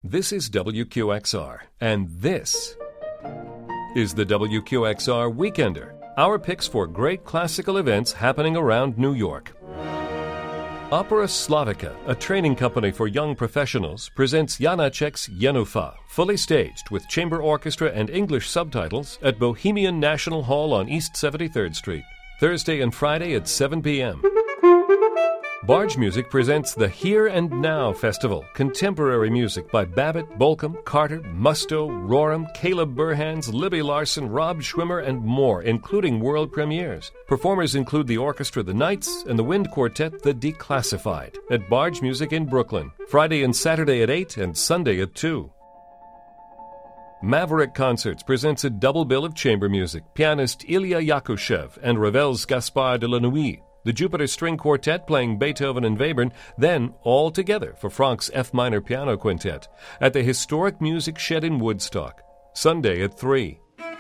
This is WQXR, and this is the WQXR Weekender, our picks for great classical events happening around New York. Opera Slavica, a training company for young professionals, presents Janacek's Jenufa, fully staged with chamber orchestra and English subtitles at Bohemian National Hall on East 73rd Street, Thursday and Friday at 7 p.m. Barge Music presents the Here and Now Festival, contemporary music by Babbitt, Bolcom, Carter, Musto, Rorem, Caleb Burhans, Libby Larson, Rob Schwimmer, and more, including world premieres. Performers include the orchestra The Knights and the wind quartet The Declassified at Barge Music in Brooklyn, Friday and Saturday at 8 and Sunday at 2. Maverick Concerts presents a double bill of chamber music, pianist Ilya Yakushev and Ravel's Gaspard de la Nuit, the Jupiter String Quartet playing Beethoven and Webern, then all together for Franck's F minor piano quintet at the Historic Music Shed in Woodstock, Sunday at 3.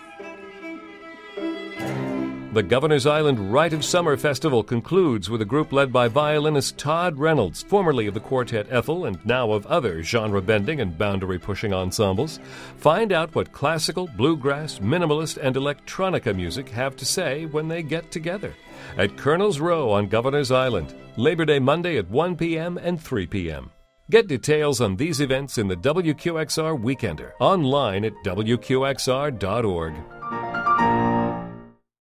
The Governor's Island Rite of Summer Festival concludes with a group led by violinist Todd Reynolds, formerly of the Quartet Ethel and now of other genre-bending and boundary-pushing ensembles. Find out what classical, bluegrass, minimalist, and electronica music have to say when they get together at Colonel's Row on Governor's Island, Labor Day Monday at 1 p.m. and 3 p.m. Get details on these events in the WQXR Weekender, online at WQXR.org.